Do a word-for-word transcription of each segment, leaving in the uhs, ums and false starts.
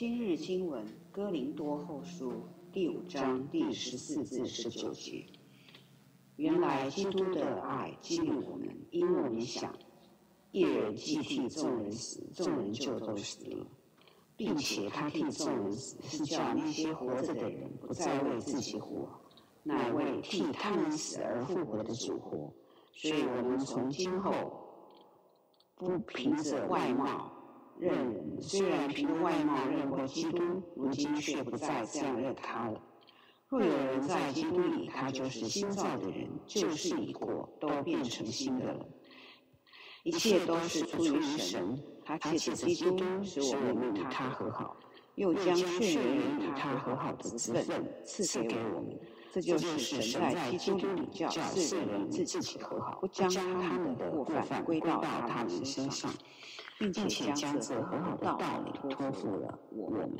今日经文哥林多后书第五章第十四至十九节。原来基督的爱激励我们，因我们想，一人既替众人死，众人就都死了，并且他替众人死，是叫那些活着的人不再为自己活，乃为替他们死而复活的主活。所以我们从今后不凭着外貌认人，虽然凭着外貌认过基督，如今却不再这样认他了。若有人在基督里，他就是新造的人，旧事已过，都变成新的了。一切都是出于神，他借着基督使我们与他和好，又将血缘与他和好的职分赐给我们。这就是神在基督里叫世人与自己和好，不将他们的过犯归到他们身上，并且将这和好的道理托付了我们。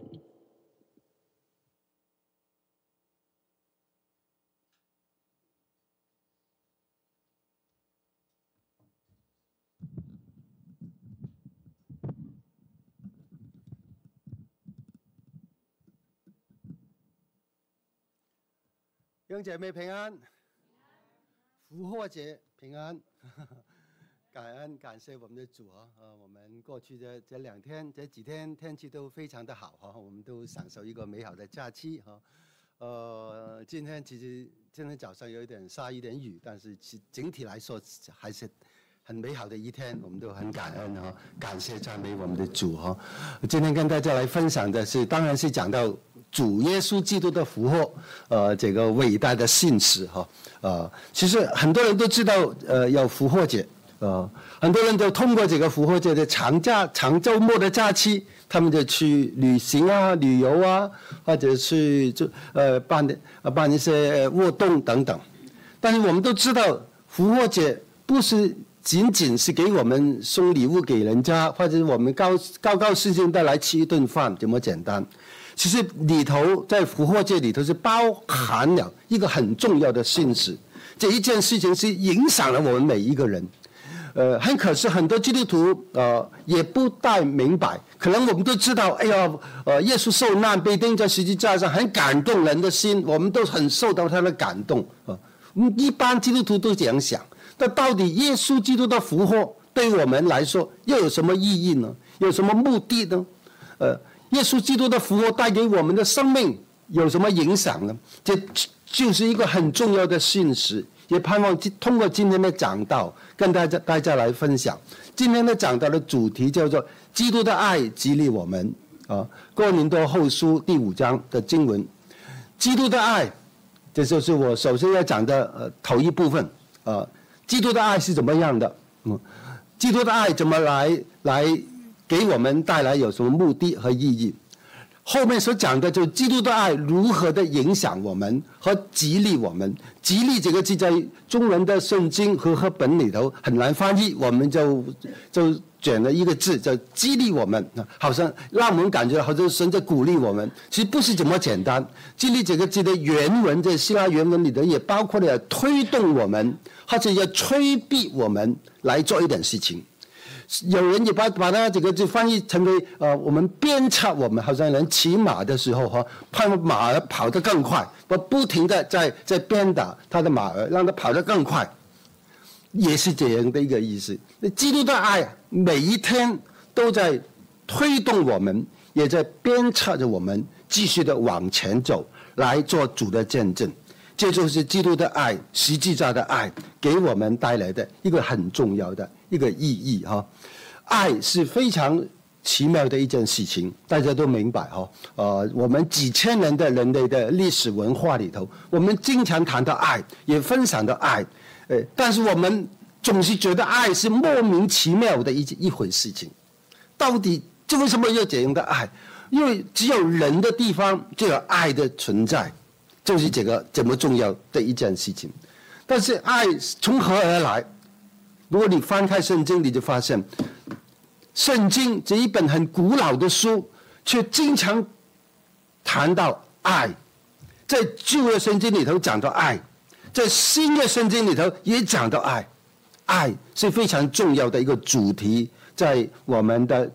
弟兄姐妹平安，复活节平安，感恩感谢我们的主啊！呃，我们过去的这两天、这几天天气都非常的好哈，我们都享受一个美好的假期哈。呃，今天其实今天早上有一点下一点雨，但是其整体来说还是很美好的一天，我们都很感恩哈，感谢赞美我们的主哈。今天跟大家来分享的是，当然是讲到主耶稣基督的复活，呃，这个伟大的信实哈，呃，其实很多人都知道，呃，有复活节，呃，很多人都通过这个复活节的长假、长周末的假期，他们就去旅行啊、旅游啊，或者去就呃办的呃办一些活动等等。但是我们都知道，复活节不是仅仅是给我们送礼物给人家，或者我们高高高兴兴的来吃一顿饭这么简单。其实里头在复活节里头是包含了一个很重要的信息，这一件事情是影响了我们每一个人。呃，很可惜很多基督徒呃也不太明白，可能我们都知道，哎呀，呃，耶稣受难被钉在十字架上，很感动人的心，我们都很受到他的感动啊。呃，一般基督徒都这样想，但到底耶稣基督的复活对我们来说又有什么意义呢？有什么目的呢？呃。耶稣基督的复活带给我们的生命有什么影响呢？这就是一个很重要的信息，也盼望通过今天的讲道跟大家大家来分享。今天的讲道的主题叫做“基督的爱激励我们”啊，哥林多后书第五章的经文。基督的爱，这就是我首先要讲的呃头一部分啊。基督的爱是怎么样的？嗯，基督的爱怎么来来？给我们带来有什么目的和意义？后面所讲的就是基督的爱如何的影响我们和激励我们。激励这个字在中文的圣经和和本里头很难翻译，我们就就选了一个字叫激励我们，好像让我们感觉好像神在鼓励我们。其实不是这么简单。激励这个字的原文在希腊原文里头也包括了推动我们，或者要催逼我们来做一点事情。有人也把把它这个就翻译成为呃，我们鞭策我们，好像人骑马的时候哈，盼马儿跑得更快，不不停的在在鞭打他的马儿，让他跑得更快，也是这样的一个意思。基督的爱每一天都在推动我们，也在鞭策着我们继续的往前走，来做主的见证。这就是基督的爱，实际上的爱给我们带来的一个很重要的一个意义哈。爱是非常奇妙的一件事情，大家都明白哈。呃，我们几千年的人类的历史文化里头，我们经常谈到爱，也分享到爱，呃，但是我们总是觉得爱是莫名其妙的一一回事情。到底这为什么要这样的爱？因为只有人的地方就有爱的存在。就是这个这么重要的一件事情，但是爱从何而来？如果你翻开圣经，你就发现，圣经这一本很古老的书，却经常谈到爱。在旧约圣经里头讲到爱，在新约圣经里头也讲到爱。爱是非常重要的一个主题，在我们的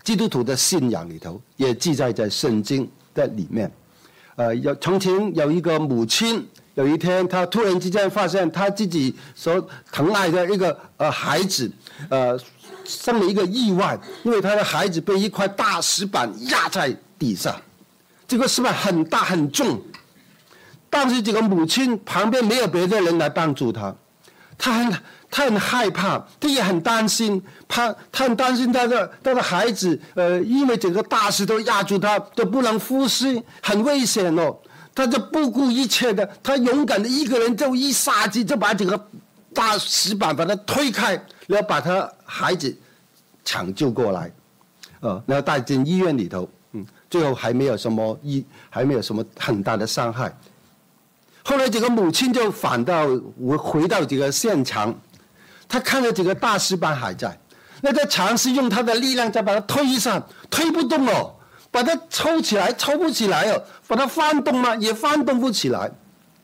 基督徒的信仰里头，也记载在圣经的里面。呃，有从前有一个母亲，有一天她突然之间发现她自己所疼爱的一个呃孩子，呃，生了一个意外，因为她的孩子被一块大石板压在地上，这个石板很大很重。但是这个母亲旁边没有别的人来帮助她，她很她很害怕，她也很担心，怕她很担心她的她的孩子，呃，因为整个大石头压住她，都不能呼吸，很危险哦。她就不顾一切的，她勇敢的一个人就一杀鸡，就把整个大石板把它推开，然后把她孩子抢救过来，呃，然后带进医院里头，嗯，最后还没有什么医，还没有什么很大的伤害。后来这个母亲就返到我回到这个现场，她看到这个大石板还在，那她尝试用她的力量再把它推上，推不动哦，把它抽起来抽不起来哦，把它翻动嘛也翻动不起来。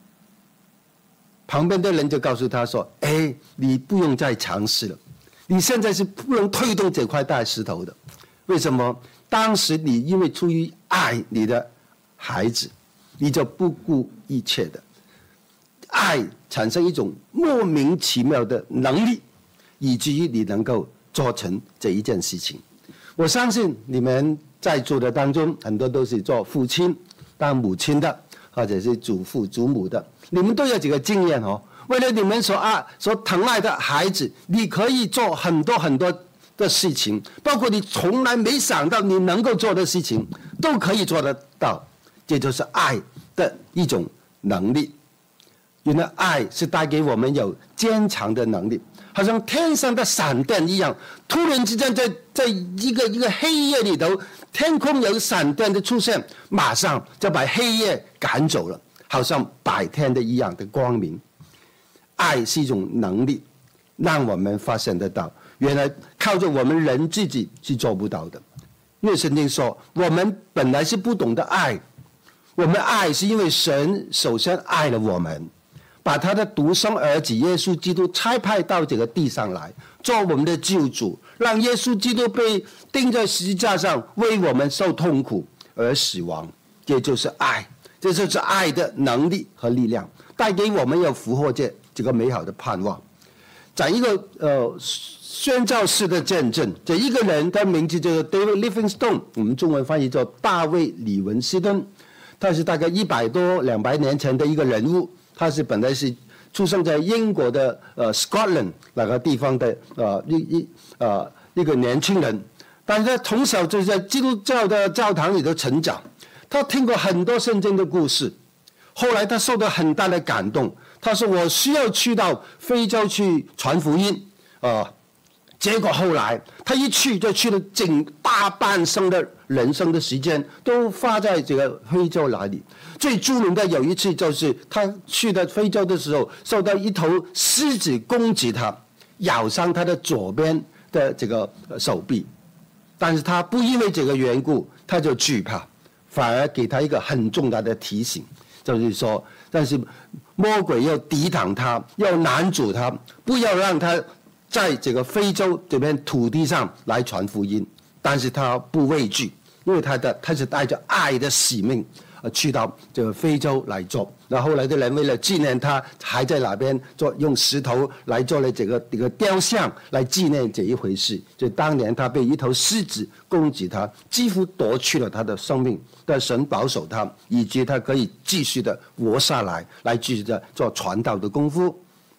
旁边的人就告诉她说：“哎，你不用再尝试了，你现在是不能推动这块大石头的。为什么？当时你因为出于爱你的孩子，你就不顾一切的。”爱产生一种莫名其妙的能力，以至于你能够做成这一件事情。我相信你们在座的当中，很多都是做父亲、当母亲的，或者是祖父、祖母的，你们都有这个经验哦。为了你们所爱、所疼爱的孩子，你可以做很多很多的事情，包括你从来没想到你能够做的事情，都可以做得到。这就是爱的一种能力。原来爱是带给我们有坚强的能力，好像天上的闪电一样，突然之间在在一个一个黑夜里头，天空有闪电的出现，马上就把黑夜赶走了，好像白天的一样的光明。爱是一种能力，让我们发现得到，原来靠着我们人自己是做不到的。因为圣经说，我们本来是不懂得爱，我们爱是因为神首先爱了我们，把他的独生儿子耶稣基督差派到这个地上来，做我们的救主，让耶稣基督被钉在十字架上，为我们受痛苦而死亡。这就是爱，这就是爱的能力和力量，带给我们有复活节这个美好的盼望。讲一个呃宣教士的见证，这一个人他名字叫做 David Livingstone， 我们中文翻译叫大卫李文斯顿，他是大概一百多两百年前的一个人物。他是本来是出生在英国的呃 Scotland 那个地方的呃一一呃一个年轻人，但是他从小就在基督教的教堂里头成长，他听过很多圣经的故事，后来他受到很大的感动，他说我需要去到非洲去传福音啊、呃，结果后来他一去就去了整大半生的人生的时间都花在这个非洲那里。最著名的有一次就是他去到非洲的时候，受到一头狮子攻击他，咬伤他的左边的这个手臂，但是他不因为这个缘故他就惧怕，反而给他一个很重大的提醒，就是说，但是魔鬼要抵挡他，要拦阻他，不要让他在这个非洲这边土地上来传福音，但是他不畏惧，因为他的他是带着爱的使命去到这个非洲来做。然后后来的人为了纪念他，还在那边做用石头来做了这个这个雕像来纪念这一回事。就当年他被一头狮子攻击他，几乎夺去了他的生命，但神保守他，以及他可以继续的活下来，来继续的做传道的功夫。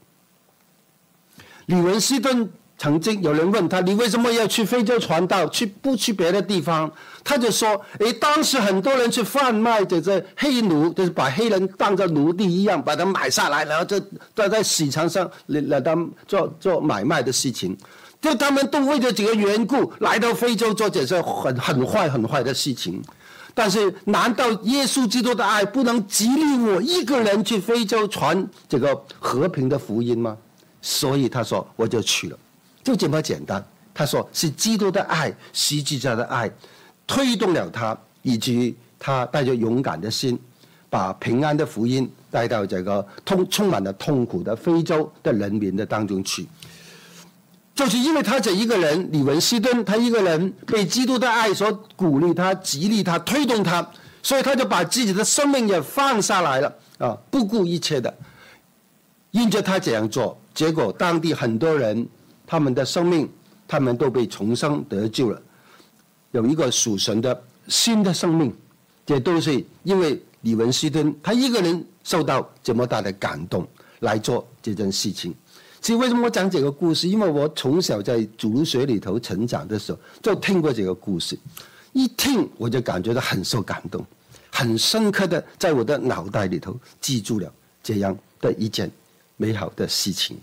李文斯顿曾经有人问他，你为什么要去非洲传道，去不去别的地方？他就说，诶，当时很多人去贩卖这个黑奴，就是把黑人当作奴隶一样，把他买下来，然后就在在市场上来他们做做买卖的事情。就他们都为了这个缘故来到非洲做这些很很坏很坏的事情。但是难道耶稣基督的爱不能激励我一个人去非洲传这个和平的福音吗？所以他说我就去了，就这么简单。他说是基督的爱，十字架的爱推动了他，以及他带着勇敢的心，把平安的福音带到这个痛充满了痛苦的非洲的人民的当中去。 就是因为他这一个人，李文希敦，他一个人被基督的爱所鼓励他、激励他、推动他，所以他就把自己的生命也放下来了啊，不顾一切的，因着他这样做，结果当地很多人他们的生命，他们都被重生得救了，有一个属神的新的生命，这都是因为李文希敦他一个人受到这么大的感动来做这件事情。其实为什么我讲这个故事？因为我从小在主日学里头成长的时候，就听过这个故事，一听我就感觉到很受感动，很深刻的在我的脑袋里头记住了这样的一件美好的事情。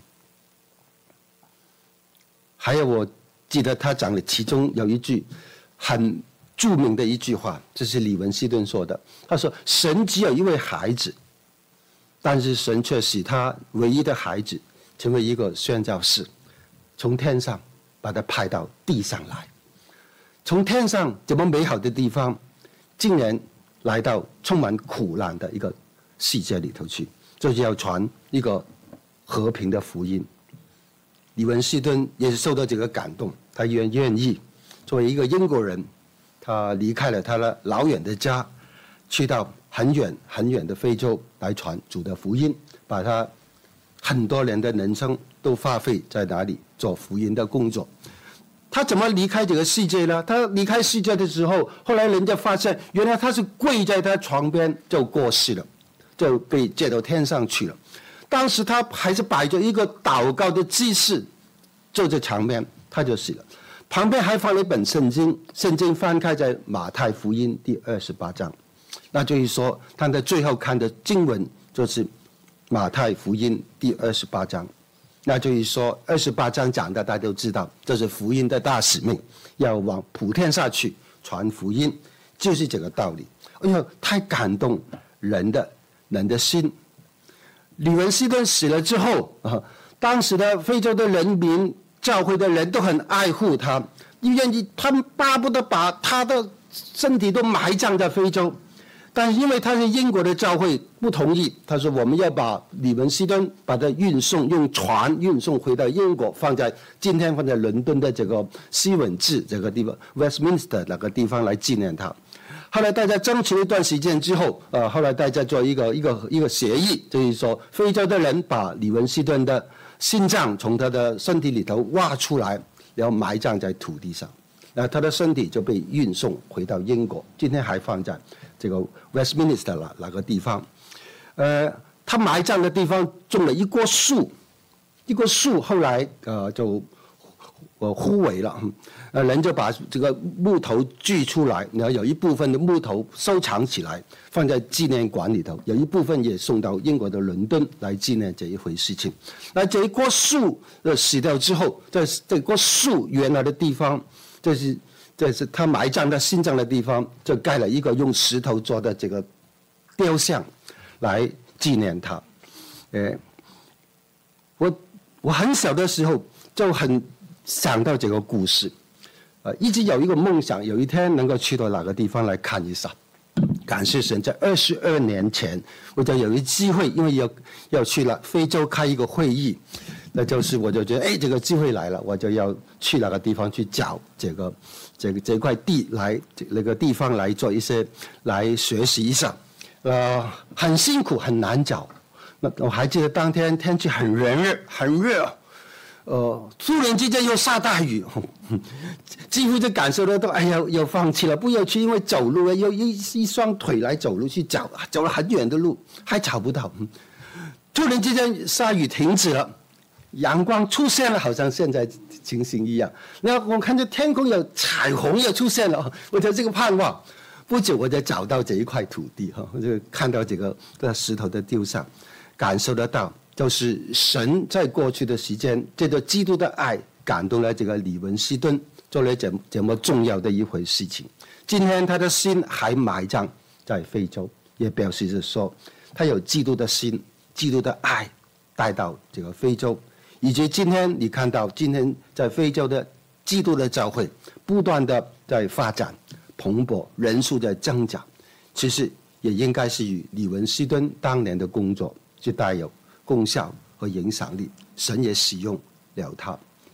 还有我记得他讲的其中有一句很著名的一句话，这是李文希敦说的，他说神只有一位孩子，但是神却使他唯一的孩子成为一个宣教士，从天上把他派到地上来，从天上这么美好的地方竟然来到充满苦难的一个世界里头去，就是要传一个和平的福音。李文希敦也是受到这个感动，他愿愿意作为一个英国人，他离开了他的老远的家，去到很远很远的非洲来传主的福音，把他很多年的人生都花费在哪里做福音的工作。他怎么离开这个世界呢？他离开世界的时候，后来人家发现原来他是跪在他床边就过世了，就被接到天上去了。当时他还是摆着一个祷告的姿势，就在床边他就死了。旁边还放了一本圣经，圣经翻开在马太福音第二十八章，那就是说他在最后看的经文就是马太福音第二十八章，那就是说二十八章讲的大家都知道，这是福音的大使命，要往普天下去传福音，就是这个道理。哎呦，太感动人的人的心。李文希敦死了之后啊，当时的非洲的人民、教会的人都很爱护他，愿意他们巴不得把他的身体都埋葬在非洲。但是因为他是英国的教会不同意，他说我们要把李文希敦把他运送，用船运送回到英国，放在今天放在伦敦的这个西敏寺这个地方 Westminster 那个地方来纪念他。后来大家争取了一段时间之后，呃，后来大家做一个一个一个协议，就是说非洲的人把李文希敦的心脏从他的身体里头挖出来，然后埋葬在土地上，那他的身体就被运送回到英国，今天还放在这个 Westminster 那那个地方。呃，他埋葬的地方种了一棵树，一棵树后来呃就呃枯萎了，呃人就把这个木头锯出来，然后有一部分的木头收藏起来，放在纪念馆里头，有一部分也送到英国的伦敦来纪念这一回事情。那这一棵树呃死掉之后，在这棵树原来的地方，这是这是他埋葬他心脏的地方，就盖了一个用石头做的这个雕像来纪念他。呃，我我很小的时候就很想到这个故事，呃，一直有一个梦想，有一天能够去到哪个地方来看一下。感谢神，在二十二年前，我就有一机会，因为要要去了非洲开一个会议，那就是我就觉得，哎，这个机会来了，我就要去那个地方去找这个这个这块地来那个地方来做一些来学习一下，呃，很辛苦，很难找。那我还记得当天天气很热，很热。呃，突然之间又下大雨，几乎就感受得到，哎呀，要放弃了，不要去，因为走路要一一双腿来走路去找，走了很远的路还找不到。突然之间下雨停止了，阳光出现了，好像现在情形一样。然后我看见天空有彩虹又出现了，我就这个盼望。不久我就找到这一块土地哈，我就看到这个这石头的丢上，感受得到。就是神在过去的时间，这个基督的爱感动了这个李文希敦，做了这这么重要的一回事情。今天他的心还埋葬在非洲，也表示着说，他有基督的心、基督的爱带到这个非洲，以及今天你看到今天在非洲的基督的教会不断的在发展蓬勃，人数在增长，其实也应该是与李文希敦当年的工作是带有功效和影响力，神也使用了他。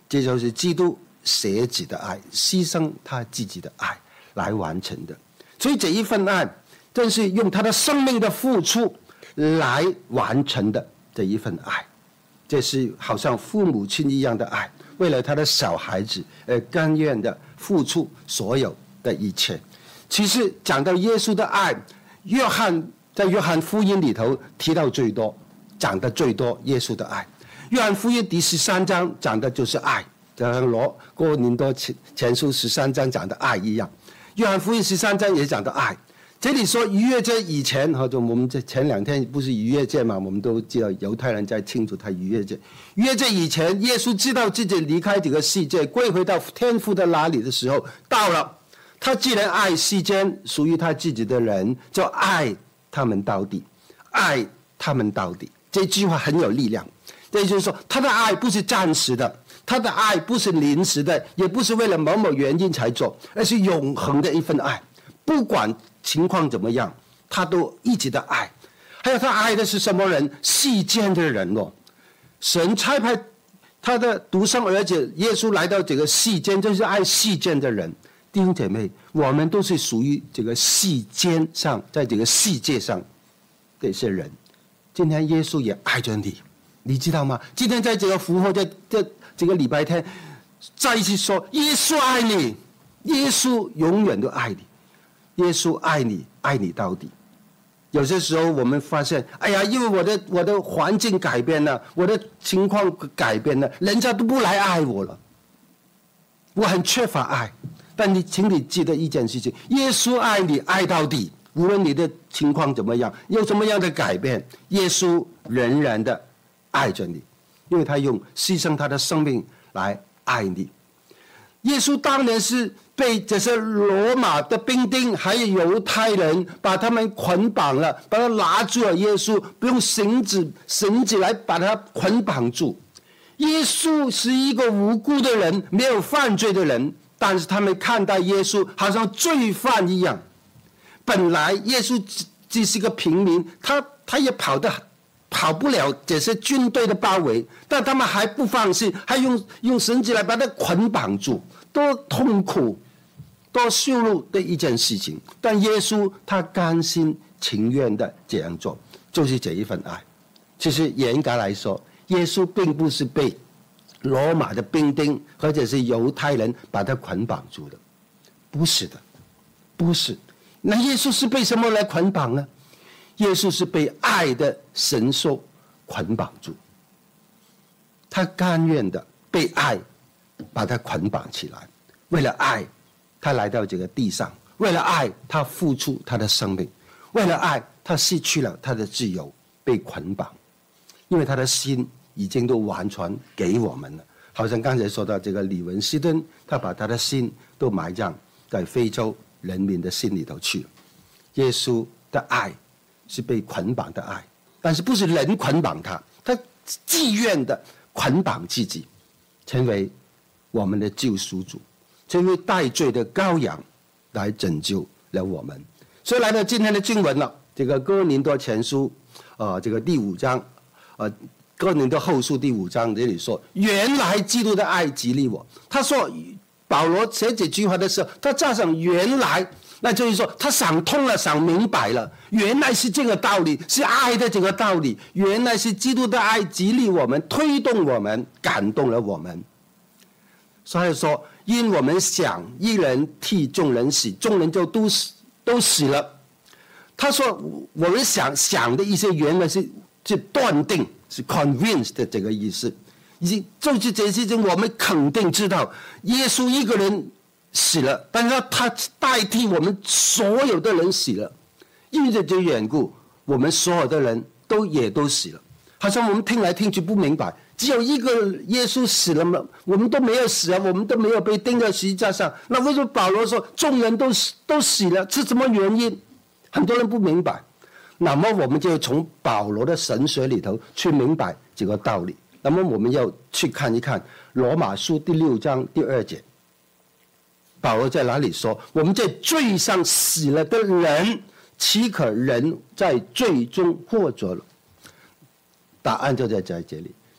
这就是基督舍己的爱，牺牲他自己的爱来完成的。所以这一份爱正是用他的生命的付出来完成的这一份爱，这是好像父母亲一样的爱，为了他的小孩子而甘愿的付出所有的一切。其实讲到耶稣的爱，约翰在约翰福音里头提到最多，讲的最多耶稣的爱。约翰福音第十三章讲的就是爱，像罗哥林多前书十三章讲的爱一样，约翰福音十三章也讲的爱。这里说逾越节以前，或者我们这前两天不是逾越节嘛，我们都知道犹太人在庆祝他逾越节。逾越节以前，耶稣知道自己离开这个世界，归回到天父的那里的时候到了。他既然爱世间属于他自己的人，就爱他们到底，爱他们到底。这句话很有力量。这就是说，他的爱不是暂时的，他的爱不是临时的，也不是为了某某原因才做，而是永恒的一份爱。不管情况怎么样，他都一直的爱。还有他爱的是什么人？世间的人哦。神差派他的独生儿子耶稣来到这个世间，就是爱世间的人。弟兄姐妹，我们都是属于这个世间上，在这个世界上的一些人。今天耶稣也爱着你，你知道吗？今天在这个复活，在这这个礼拜天，再一次说，耶稣爱你，耶稣永远都爱你，耶稣爱你，爱你到底。有些时候我们发现，哎呀，因为我的我的环境改变了，我的情况改变了，人家都不来爱我了，我很缺乏爱。但你请你记得一件事情，耶稣爱你，爱到底，无论你的情况怎么样，有什么样的改变，耶稣仍然的爱着你，因为他用牺牲他的生命来爱你。耶稣当年是被这些罗马的兵丁还有犹太人把他们捆绑了，把他拿住了。耶稣不用绳子绳子来把他捆绑住。耶稣是一个无辜的人，没有犯罪的人，但是他们看待耶稣好像罪犯一样。本来耶稣只只是个平民，他他也跑得跑不了这些军队的包围，但他们还不放心，还用用绳子来把他捆绑住，多痛苦多羞辱的一件事情。但耶稣他甘心情愿的这样做，就是这一份爱。其实严格来说，耶稣并不是被罗马的兵丁或者是犹太人把他捆绑住的，不是的，不是。那耶稣是被什么来捆绑呢？耶稣是被爱的神兽捆绑住，他甘愿的被爱把他捆绑起来。为了爱，他来到这个地上，为了爱，他付出他的生命，为了爱，他失去了他的自由，被捆绑。因为他的心已经都完全给我们了，好像刚才说到这个李文斯顿，他把他的心都埋葬在非洲人民的心里头去了。耶稣的爱是被捆绑的爱，但是不是人捆绑他，他自愿的捆绑自己，成为我们的救赎主，成为代罪的羔羊，来拯救了我们。所以来到今天的经文了，这个哥林多前书，呃，这个第五章，呃，哥林多后书第五章这里说，原来基督的爱激励我。他说，保罗写这句话的时候，他加上原来。那就是说，他想通了，想明白了，原来是这个道理，是爱的这个道理，原来是基督的爱激励我们，推动我们，感动了我们。所以说，因我们想一人替众人死，众人就都死都死了。他说，我们想想的一些原来是是断定，是 convinced 的这个意思，以及就是这些我们肯定知道，耶稣一个人死了，但是他代替我们所有的人死了，因为这个缘故，我们所有的人都也都死了。好像我们听来听去不明白，只有一个耶稣死了吗？我们都没有死啊，我们都没有被钉在十字架上。那为什么保罗说众人都死都死了？是什么原因？很多人不明白。那么我们就从保罗的神学里头去明白这个道理。那么我们要去看一看罗马书第六章第二节。保罗在哪里说，我们在罪上死了的人，岂可人在罪中活着了？答案就在这里，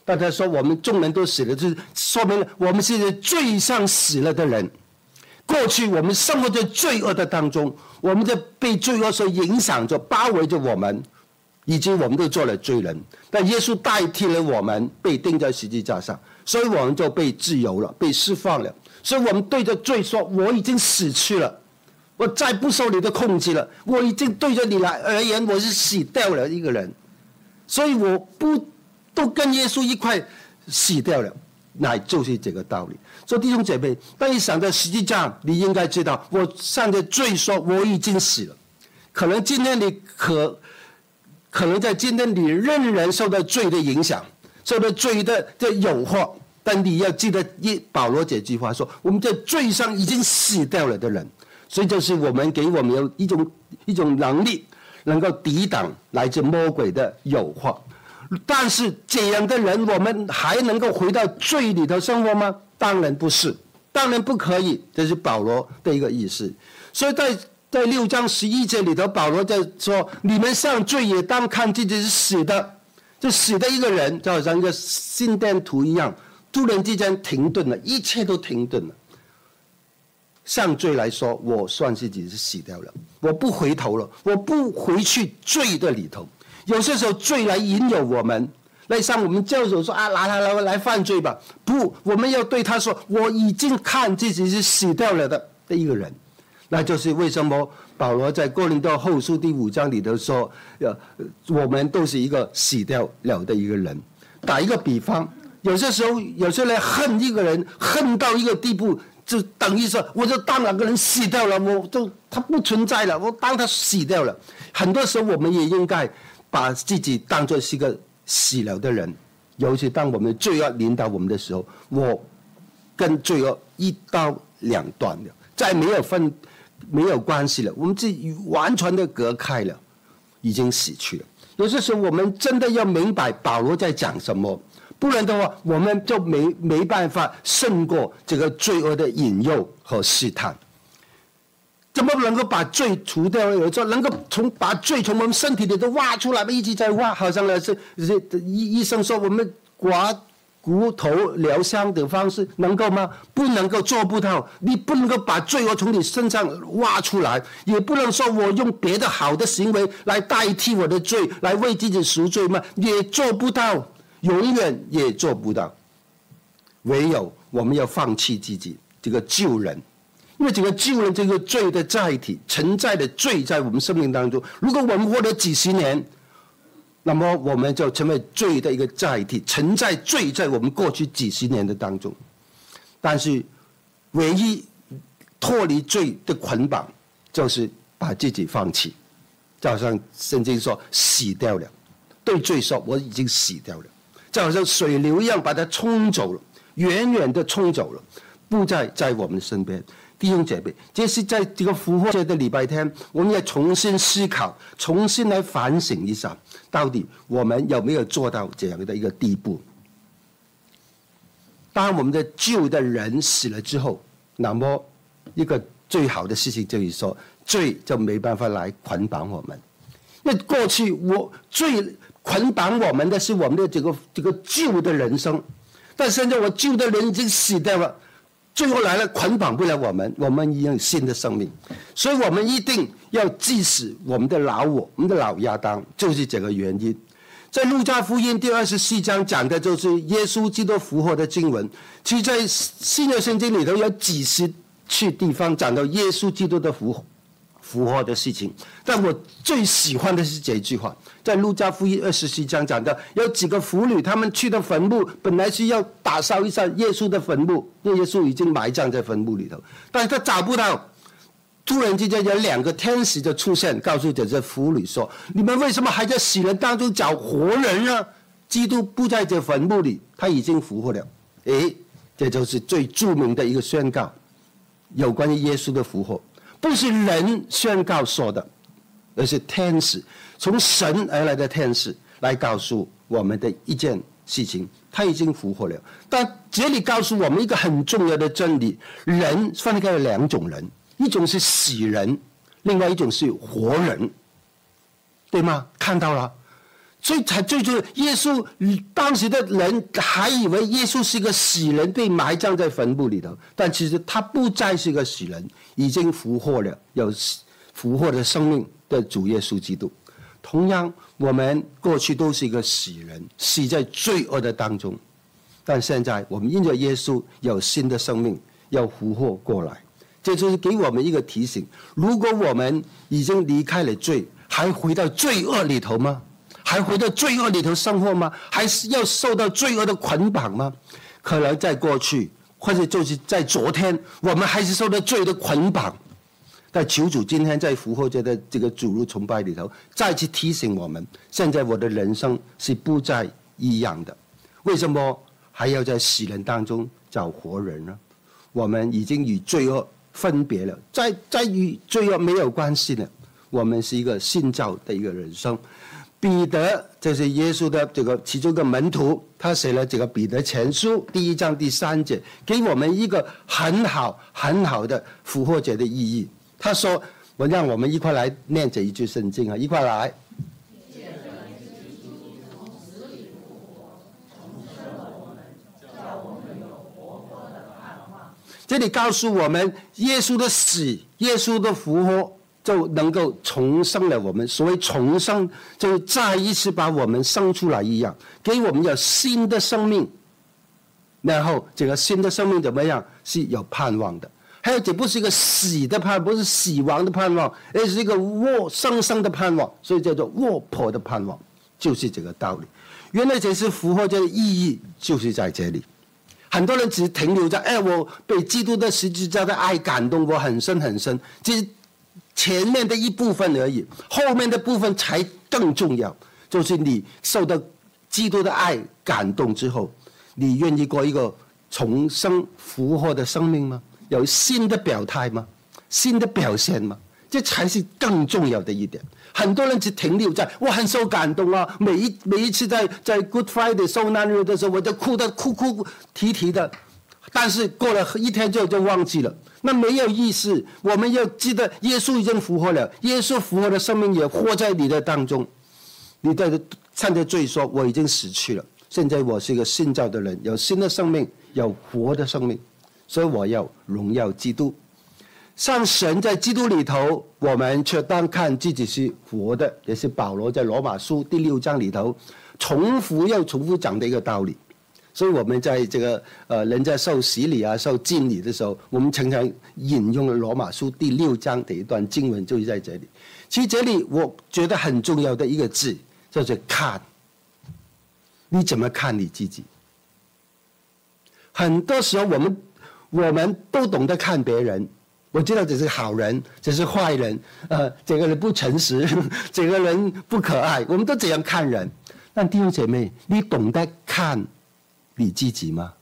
大家说我们众人都死了，就是说明了我们是罪上死了的人。过去我们生活在罪恶的当中，我们就被罪恶所影响着，包围着我们，以及我们都做了罪人。但耶稣代替了我们，被钉在十字架上，所以我们就被自由了，被释放了。所以我们对着罪说：我已经死去了，我再不受你的控制了，我已经对着你来而言，我是死掉了一个人，所以我不都跟耶稣一块死掉了，乃就是这个道理。所以弟兄姐妹，当你想到实际上，你应该知道，我上着罪说我已经死了。可能今天你可可能在今天你仍然受到罪的影响，受到罪的的诱惑，但你要记得保罗这句话说，我们在罪上已经死掉了的人。所以就是我们给我们有一种一种能力，能够抵挡来自魔鬼的诱惑。但是这样的人，我们还能够回到罪里头生活吗？当然不是，当然不可以。这是保罗的一个意思。所以在在六章十一节里头，保罗在说：你们向罪也当看自己是死的。这死的一个人，就好像一个心电图一样，突然之间停顿了，一切都停顿了。向罪来说，我算自己是死掉了，我不回头了，我不回去罪的里头。有些时候罪来引诱我们，来向我们教手说：啊，来来来来犯罪吧！不，我们要对他说：我已经看自己是死掉了的的一个人。那就是为什么保罗在哥林多后书第五章里头说：呃，我们都是一个死掉了的一个人。打一个比方，有些时候有些人恨一个人，恨到一个地步，就等于说，我就当那个人死掉了，我就他不存在了，我当他死掉了。很多时候我们也应该把自己当作是一个死了的人，尤其当我们罪恶临到我们的时候，我跟罪恶一刀两断了，再没有分没有关系了，我们自己完全的隔开了，已经死去了。有些时候我们真的要明白保罗在讲什么，不然的话我们就没没办法胜过这个罪恶的引诱和试探。怎么能够把罪除掉呢？有时候能够从把罪从我们身体里头挖出来，一直在挖，好像是医医生说我们刮骨头疗伤的方式，能够吗？不能够，做不到。你不能够把罪恶从你身上挖出来，也不能说我用别的好的行为来代替我的罪，来为自己赎罪吗？也做不到，永远也做不到。唯有我们要放弃自己这个旧人。因为这个旧人，这个罪的载体，存在的罪在我们生命当中。如果我们活了几十年，那么我们就成为罪的一个载体，存在罪在我们过去几十年的当中。但是，唯一脱离罪的捆绑，就是把自己放弃。就好像圣经说，死掉了，对罪说我已经死掉了，就好像水流一样把它冲走了，远远的冲走了，不再在我们身边。弟兄姐妹，这是在这个复活节的礼拜天，我们要重新思考，重新来反省一下，到底我们有没有做到这样的一个地步。当我们的旧的人死了之后，那么一个最好的事情就是说，罪就没办法来捆绑我们。因为过去我罪捆绑我们的是我们的这个这个旧的人生，但现在我旧的人已经死掉了，最后来了捆绑不了我们，我们已经有新的生命。所以我们一定要治死我们的老我，我们的老亚当，就是这个原因。在路加福音第二十四章讲的就是耶稣基督复活的经文。其实在新约圣经里头有几十处地方讲到耶稣基督的复活复活的事情，但我最喜欢的是这句话，在路加福音二十四章讲到，有几个妇女，他们去的坟墓，本来是要打扫一下耶稣的坟墓，因为耶稣已经埋葬在坟墓里头，但是他找不到。突然之间有两个天使就出现，告诉这些妇女说：你们为什么还在死人当中找活人呢？基督不在这坟墓里，他已经复活了。诶，这就是最著名的一个宣告，有关于耶稣的复活，不是人宣告说的，而是天使，从神而来的天使来告诉我们的一件事情，他已经复活了。但这里告诉我们一个很重要的真理，人分开了两种人，一种是死人，另外一种是活人，对吗？看到了， 所以才最终耶稣当时的人还以为耶稣是一个死人，被埋葬在坟墓里头，但其实他不再是个死人，已经复活了，有复活的生命的主耶稣基督。同样，我们过去都是一个死人，死在罪恶的当中，但现在我们因着耶稣有新的生命，要复活过来。这就是给我们一个提醒：如果我们已经离开了罪，还回到罪恶里头吗？还回到罪恶里头生活吗？还是要受到罪恶的捆绑吗？可能在过去，或者就是在昨天，我们还是受到罪的捆绑。但求主今天在复活节的这个主日崇拜里头，再次提醒我们：现在我的人生是不再一样的。为什么还要在死人当中找活人呢？我们已经与罪恶分别了，再再与罪恶没有关系了。我们是一个新造的一个人生。彼得就是耶稣的这个其中一个门徒，他写了这个彼得前书第一章第三节，给我们一个很好很好的复活节的意义。他说：“我让我们一块来念这一句圣经啊，一块来。”这里告诉我们，耶稣的死，耶稣的复活，就能够重生了我们。所谓重生，就再一次把我们生出来一样，给我们有新的生命。然后这个新的生命怎么样？是有盼望的。还有，这不是一个死的盼望，不是死亡的盼望，而是一个活生生的盼望，所以叫做活泼的盼望，就是这个道理。原来这是复活节的意义，就是在这里。很多人只停留在哎，我被基督的十字架的爱感动，我很深很深，这是前面的一部分而已，后面的部分才更重要。就是你受到基督的爱感动之后，你愿意过一个重生复活的生命吗？有新的表态吗？新的表现吗？这才是更重要的一点。很多人只停留在我很受感动啊，每一每一次在在 Good Friday 受难日的时候，我就哭得哭哭啼啼的，但是过了一天之后就忘记了，那没有意思。我们要记得，耶稣已经复活了，耶稣复活的生命也活在你的当中。你在趁着罪说，我已经死去了，现在我是一个新造的人，有新的生命，有活的生命，所以我要荣耀基督。像神在基督里头，我们却当看自己是活的，也是保罗在罗马书第六章里头重复又重复讲的一个道理。所以我们在这个呃人在受洗礼啊、受浸礼的时候，我们常常引用了罗马书第六章的一段经文，就是在这里。其实这里我觉得很重要的一个字，就是看。你怎么看你自己？很多时候我们我们都懂得看别人。我知道这是好人，这是坏人，呃，这个人不诚实，这个人不可爱，我们都这样看人。但弟兄姐妹，你懂得看你自己吗？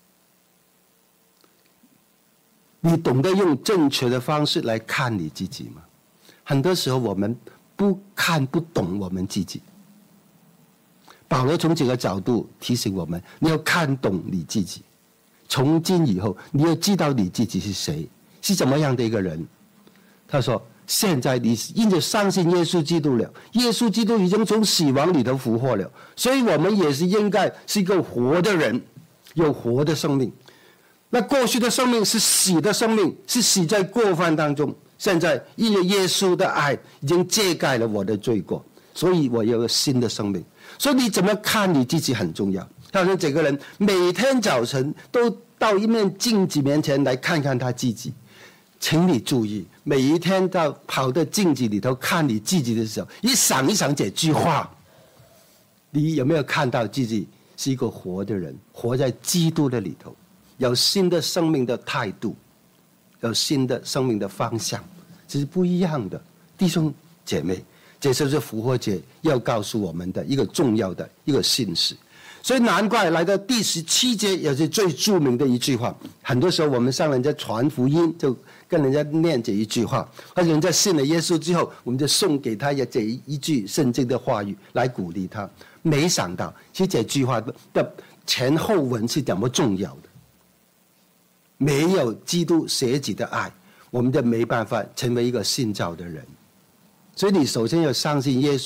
你懂得用正确的方式来看你自己吗？很多时候我们不看不懂我们自己。保罗从这个角度提醒我们，你要看懂你自己。从今以后，你要知道你自己是谁。是怎么样的一个人？他说：“现在你因着相信耶稣基督了，耶稣基督已经从死亡里头复活了，所以我们也是应该是一个活的人，有活的生命。那过去的生命是死的生命，是死在过犯当中。现在因为耶稣的爱已经遮盖了我的罪过，所以我有个新的生命。所以你怎么看你自己很重要。他说：这个人每天早晨都到一面镜子面前来看看他自己。”请你注意，每一天到跑到镜子里头看你自己的时候，一想一想这句话，你有没有看到自己是一个活的人，活在基督的里头，有新的生命的态度，有新的生命的方向，这是不一样的。弟兄姐妹，这就是复活节要告诉我们的一个重要的一个信息。所以难怪来到第十七节也是最著名的一句话。很多时候我们向人家传福音，就跟人家念这一句话，或者人家信了耶稣之后，我们就送给他这一句圣经的话语来鼓励他。没想到，其实这句话的前后文是怎么重要的？没有基督舍己的爱，我们就没办法成为一个信造的人。所以你首先要相信耶稣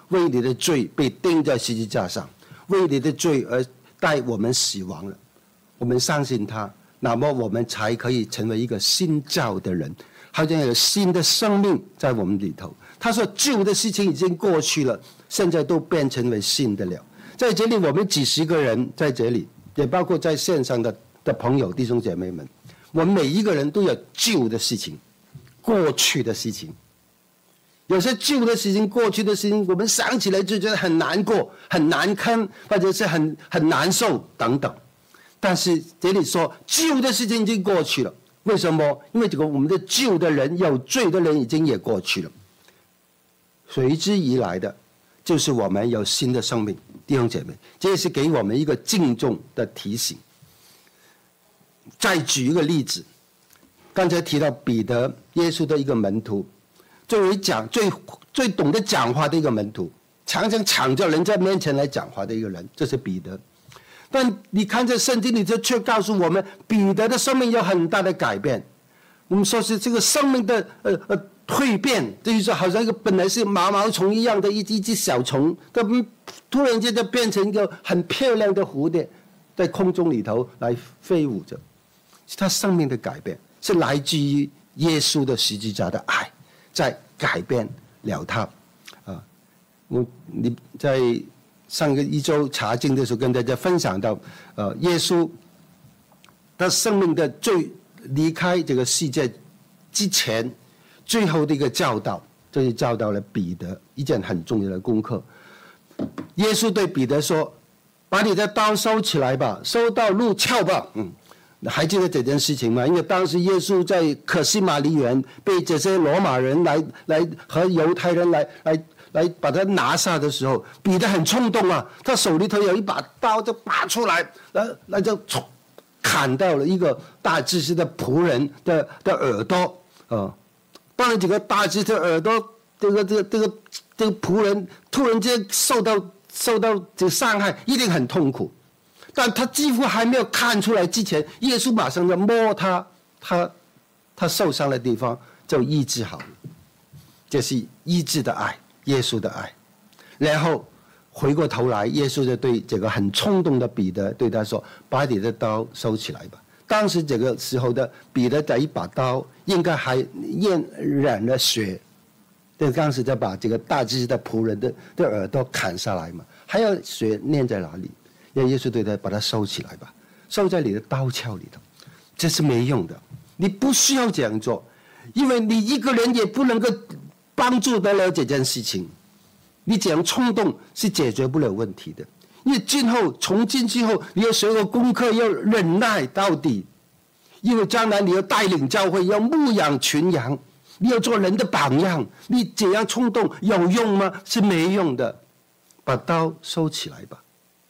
为你的罪被钉在十字架上，为你的罪而带我们死亡了。我们相信他，那么我们才可以成为一个新造的人，好像有新的生命在我们里头。他说旧的事情已经过去了，现在都变成为新的了。在这里我们几十个人在这里，也包括在线上的的朋友弟兄姐妹们，我们每一个人都有旧的事情，过去的事情。有些旧的事情，过去的事情，我们想起来就觉得很难过、很难堪，或者是很很难受等等。但是这里说旧的事情已经过去了，为什么？因为这个我们的旧的人、有罪的人已经也过去了，随之而来的就是我们有新的生命。弟兄姐妹，这也是给我们一个敬重的提醒。再举一个例子，刚才提到彼得，耶稣的一个门徒，最为讲最最懂得讲话的一个门徒，常常抢着人在面前来讲话的一个人，这是彼得。但你看这圣经里头却告诉我们，彼得的生命有很大的改变。我们说是这个生命的呃呃蜕变，就是说好像一个本来是毛毛虫一样的一一只小虫，它突然间就变成一个很漂亮的蝴蝶，在空中里头来飞舞着。是他生命的改变，是来自于耶稣的十字架的爱，在改变了他。啊，我你在上个一周查经的时候跟大家分享到，呃，耶稣他生命的最离开这个世界之前最后的一个教导，就是教导了彼得一件很重要的功课。耶稣对彼得说：“把你的刀收起来吧，收到路鞘吧。”嗯，还记得这件事情吗？因为当时耶稣在可西马尼园被这些罗马人来来和犹太人来来来把他拿下的时候，彼得很冲动啊，他手里头有一把刀就拔出来，来来就砍到了一个大祭司的仆人的的耳朵啊、呃。当然，这个大祭司的耳朵，这个这个这个这个仆人突然间受到受到这个伤害，一定很痛苦。但他几乎还没有看出来之前，耶稣马上就摸他，他他受伤的地方就医治好了。这是医治的爱，耶稣的爱。然后回过头来，耶稣就对这个很冲动的彼得对他说：“把你的刀收起来吧。”当时这个时候的彼得的一把刀应该还验染了血，但当时就把这个大祭司的仆人的的耳朵砍下来嘛，还有血粘在哪里？让耶稣对他把它收起来吧，收在你的刀鞘里头，这是没用的。你不需要这样做，因为你一个人也不能够帮助得了这件事情。你这样冲动是解决不了问题的。因为今后从今之后，你要学个功课，要忍耐到底。因为将来你要带领教会，要牧养群羊，你要做人的榜样。你这样冲动有用吗？是没用的。把刀收起来吧。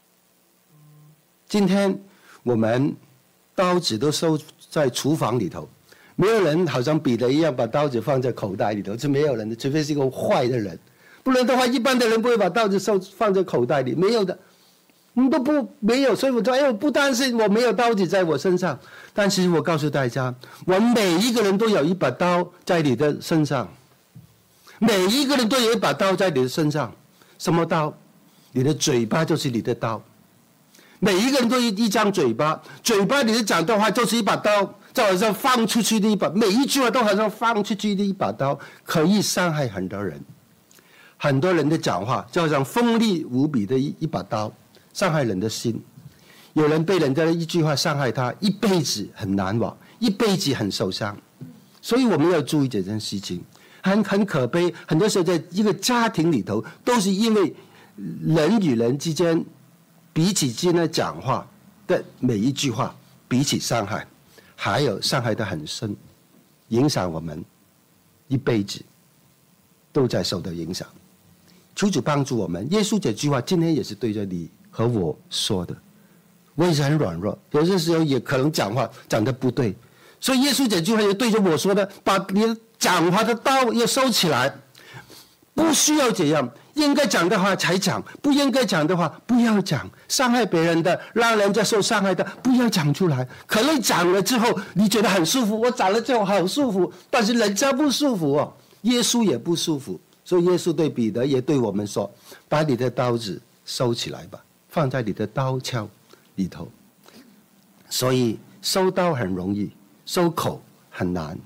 今天我们刀子都收在厨房里头，没有人好像彼得一样把刀子放在口袋里头，是没有人的，除非是一个坏的人，不然的话，一般的人不会把刀子收放在口袋里，没有的，我们都不没有。所以我说，哎，不单是我没有刀子在我身上，但是我告诉大家，我们每一个人都有一把刀在你的身上，每一个人都有一把刀在你的身上。什么刀？你的嘴巴就是你的刀。每一个人都有一张嘴巴，嘴巴里的讲的话就是一把刀，就好像放出去的一把，每一句话都好像放出去的一把刀，可以伤害很多人。很多人的讲话就好像锋利无比的一一把刀，伤害人的心。有人被人家的一句话伤害他，一辈子很难忘，一辈子很受伤。所以我们要注意这件事情，很很可悲。很多时候在一个家庭里头，都是因为人与人之间彼此之间的讲话的每一句话彼此伤害，还有伤害得很深，影响我们一辈子都在受到影响。求主帮助我们。耶稣这句话今天也是对着你和我说的。我也是很软弱，有些时候也可能讲话讲得不对，所以耶稣这句话也对着我说的：把你的讲话的刀要收起来，不需要这样。应该讲的话才讲，不应该讲的话不要讲。伤害别人的，让人家受伤害的，不要讲出来。可能讲了之后你觉得很舒服，我讲了之后好舒服，但是人家不舒服哦，耶稣也不舒服， 所以耶稣对彼得也对我们说：把你的刀子收起来吧，放在你的刀鞘里头。所以收刀很容易，收口很难，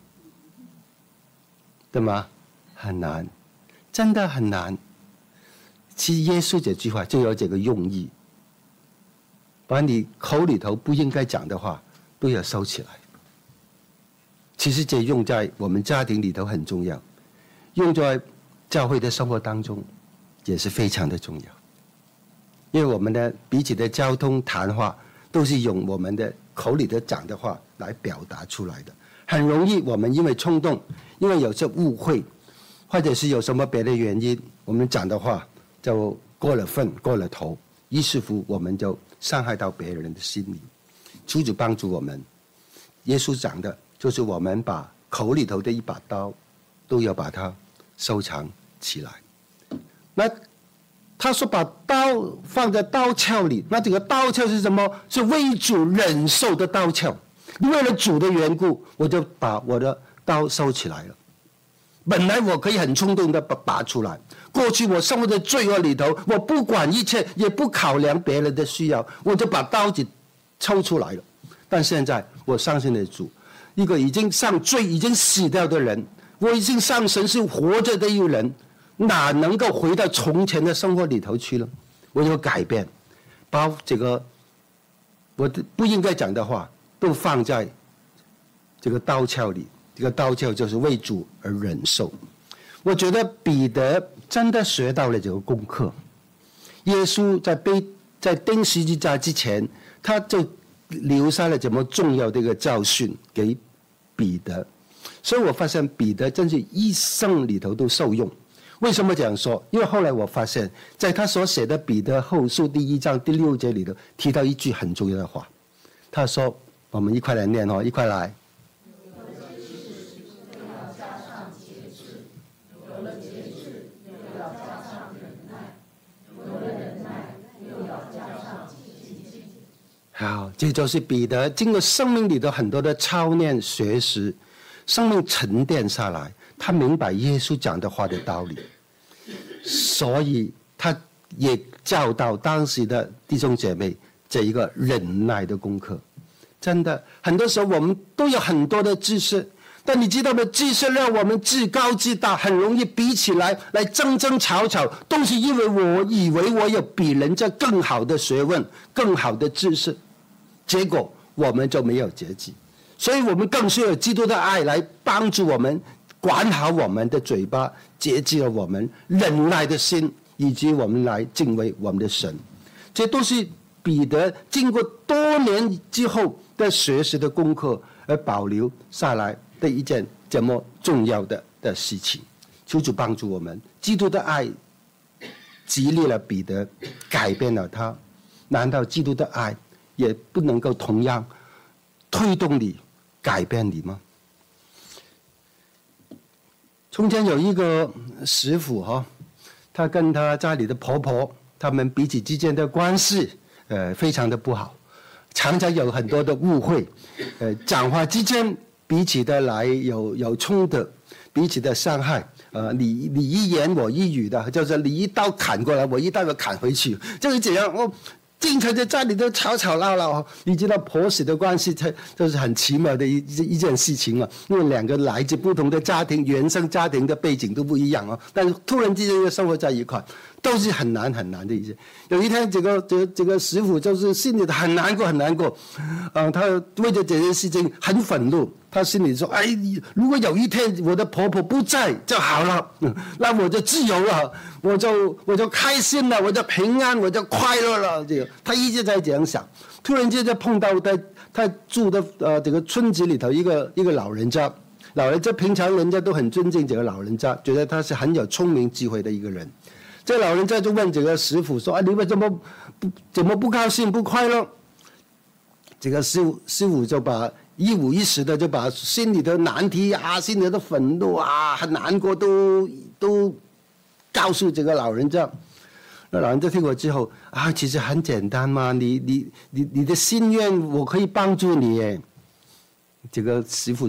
对吗？很难，真的很难。其实耶稣这句话就有这个用意，把你口里头不应该讲的话都要收起来。其实这用在我们家庭里头很重要，用在教会的生活当中也是非常的重要。因为我们的彼此的交通谈话都是用我们的口里头讲的话来表达出来的，很容易我们因为冲动，因为有些误会，或者是有什么别的原因，我们讲的话就过了分过了头，于是乎我们就伤害到别人的心里。求主帮助我们。耶稣讲的就是我们把口里头的一把刀都要把它收藏起来。那他说把刀放在刀鞘里，那这个刀鞘是什么？是为主忍受的刀鞘。为了主的缘故，我就把我的刀收起来了。本来我可以很冲动的把拔出来，过去我生活在罪恶里头，我不管一切，也不考量别人的需要，我就把刀子抽出来了。但现在我相信了主，一个已经上罪已经死掉的人，我已经上神是活着的一个人，哪能够回到从前的生活里头去了？我就改变，把这个我不应该讲的话都放在这个刀鞘里。这个刀鞘就是为主而忍受。我觉得彼得真的学到了这个功课。耶稣在被在钉十字架之前，他就留下了这么重要的一个教训给彼得，所以我发现彼得真是一生里头都受用。为什么这样说？因为后来我发现，在他所写的彼得后书第一章第六节里头提到一句很重要的话，他说：“我们一块来念哦，一块来。”好，这就是彼得经过生命里的很多的操练学习，生命沉淀下来，他明白耶稣讲的话的道理，所以他也教导当时的弟兄姐妹这一个忍耐的功课。真的，很多时候我们都有很多的知识，但你知道吗？知识让我们自高自大，很容易比起来来争争吵吵，都是因为我以为我有比人家更好的学问、更好的知识，结果我们就没有节制。所以我们更需要基督的爱来帮助我们管好我们的嘴巴，节制了我们忍耐的心，以及我们来敬畏我们的神。这都是彼得经过多年之后的学习的功课而保留下来的一件这么重要的的事情。求主帮助我们，基督的爱激励了彼得，改变了他。难道基督的爱也不能够同样推动你、改变你吗？从前有一个师傅哈，他跟他家里的婆婆，他们彼此之间的关系，呃，非常的不好，常常有很多的误会，呃，讲话之间彼此的来有有冲突，彼此的伤害，呃，你你一言我一语的，就是你一刀砍过来，我一刀要砍回去，就是这样。我经常在家里都吵吵闹闹，你知道婆媳的关系，它就是很奇妙的一一件事情嘛。因为两个来自不同的家庭，原生家庭的背景都不一样哦，但是突然之间又生活在一块，都是很难很难的一件。有一天，这个这个这个师傅就是心里很难过很难过，嗯、呃，他为了这件事情很愤怒。他心里说：“哎，如果有一天我的婆婆不在就好了，嗯，那我就自由了，我就我就开心了，我就平安，我就快乐了。”这个他一直在这样想。突然间就碰到在他住的呃这个村子里头一个一个老人家，老人家平常人家都很尊敬这个老人家，觉得他是很有聪明智慧的一个人。这老人家就问这个师傅说：“啊，你为什么不怎么不高兴不快乐？”这个师傅师傅就把一五一十的就把心里的难题啊、心里的愤怒啊、很难过都都告诉这个老人家。那老人家听过之后啊，其实很简单嘛，你你你你的心愿我可以帮助你耶。这个师傅说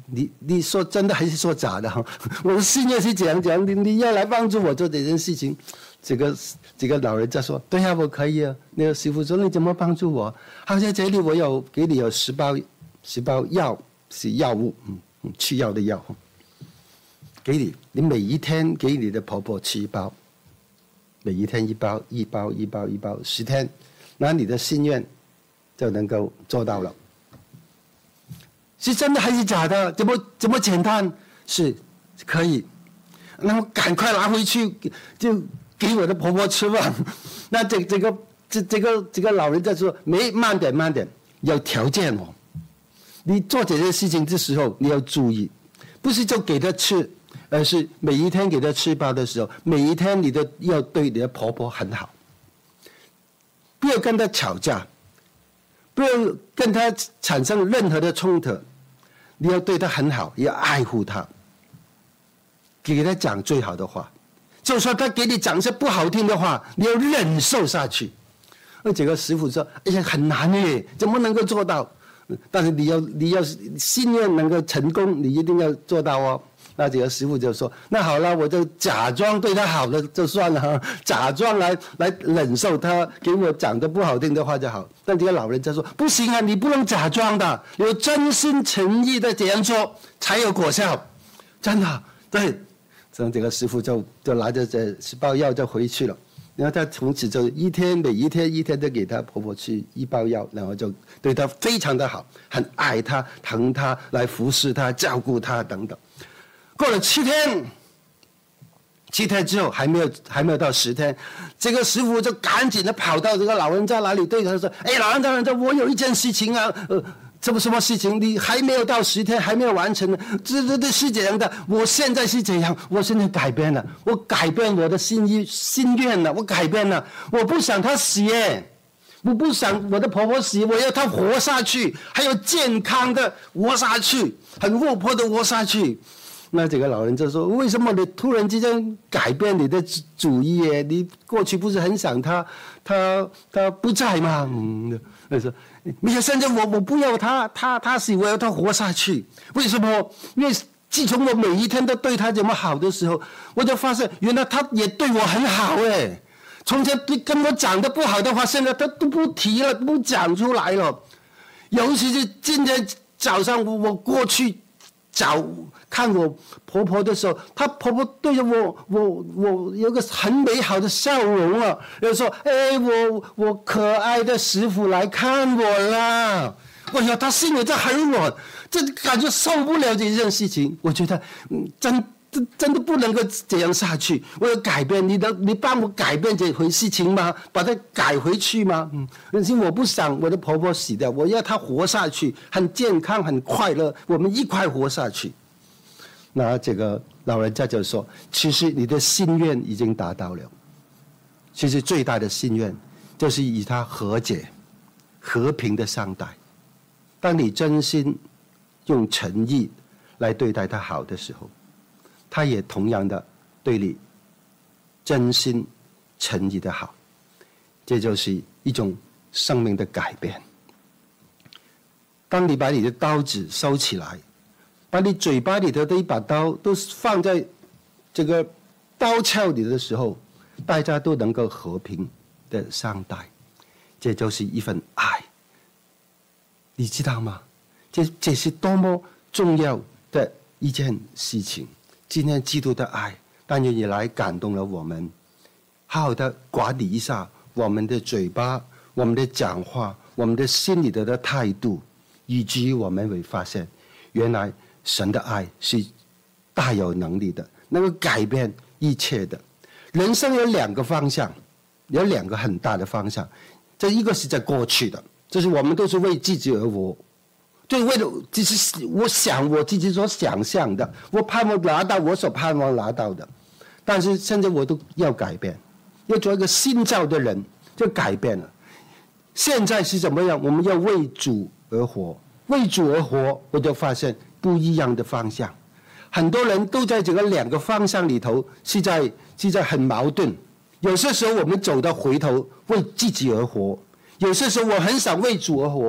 你你说真的还是说假的？我的信念是怎样讲？你你要来帮助我做这件事情。这个这个老人家说：“对呀、啊，我可以啊。”那个师傅说：“你怎么帮助我？”好，在这里我有给你有十包十包药，是药物，嗯嗯，吃药的药，给你，你每一天给你的婆婆吃一包，每一天一包，一包一包一包，十天，那你的心愿就能够做到了。是真的还是假的？怎么怎么简单？是可以，那么赶快拿回去就。给我的婆婆吃饭，那这这个这这个这个老人家说：“没慢点慢点，有条件哦。你做这些事情的时候，你要注意，不是就给她吃，而是每一天给她吃饱的时候，每一天你都要对你的婆婆很好，不要跟她吵架，不要跟她产生任何的冲突，你要对她很好，要爱护她，给她讲最好的话。”就说他给你讲些不好听的话，你要忍受下去。那这个师傅说：“哎呀，很难耶，怎么能够做到？但是你要你要信念能够成功，你一定要做到哦。”那这个师傅就说：“那好了，我就假装对他好了就算了，假装来来忍受他给我讲的不好听的话就好。”但这个老人家说：“不行啊，你不能假装的，有真心诚意的这样做才有果效，真的对。”所以这个师傅就就拿着这十包药就回去了，然后他从此就一天每一天一天都给他婆婆吃一包药，然后就对他非常的好，很爱他疼他，来服侍他照顾他等等。过了七天，七天之后还没有还没有到十天，这个师傅就赶紧的跑到这个老人家那里，对他说：“哎，老人家，老人家，我有一件事情啊，呃。”什么什么事情？你还没有到十天，还没有完成呢？这这这是这样的，我现在是这样，我现在改变了，我改变我的心意心愿了，我改变了，我不想她死耶，我不想我的婆婆死，我要她活下去，还有健康的活下去，很活泼的活下去。那这个老人就说：“为什么你突然之间改变你的主意耶？你过去不是很想她，她她不在吗？”嗯，他说。没有，现在我我不要他，他他死，我要他活下去。为什么？因为自从我每一天都对他这么好的时候，我就发现原来他也对我很好哎。从前跟我讲的不好的话，现在他都不提了，不讲出来了。尤其是今天早上我我过去找看我婆婆的时候，她婆婆对着我，我我有个很美好的笑容啊，就说：“哎，我我可爱的师傅来看我啦！”哎呀，她心里在很软，这感觉受不了这件事情。我觉得，嗯，真真真的不能够这样下去。我要改变，你的你帮我改变这回事情吗？把它改回去吗？嗯，但是我不想我的婆婆死掉，我要她活下去，很健康，很快乐，我们一块活下去。那这个老人家就说：“其实你的心愿已经达到了。其实最大的心愿就是与他和解、和平的相待。当你真心用诚意来对待他好的时候，他也同样的对你真心诚意的好。这就是一种生命的改变。当你把你的刀子收起来。”把你嘴巴里头的一把刀都放在这个刀鞘里的时候，大家都能够和平的相待，这就是一份爱，你知道吗？这这是多么重要的一件事情。今天基督的爱，但愿也来感动了我们，好好的管理一下我们的嘴巴、我们的讲话、我们的心里头的态度，以至于我们会发现，原来。神的爱是大有能力的，能够改变一切的。人生有两个方向，有两个很大的方向。这一个是在过去的，就是我们都是为自己而活，就为了就是我想我自己所想象的，我盼望拿到我所盼望拿到的。但是现在我都要改变，要做一个新造的人，就改变了。现在是怎么样？我们要为主而活，为主而活，我就发现。不一样的方向，很多人都在这个两个方向里头是在是在很矛盾。有些时候我们走到回头为自己而活，有些时候我很想为主而活，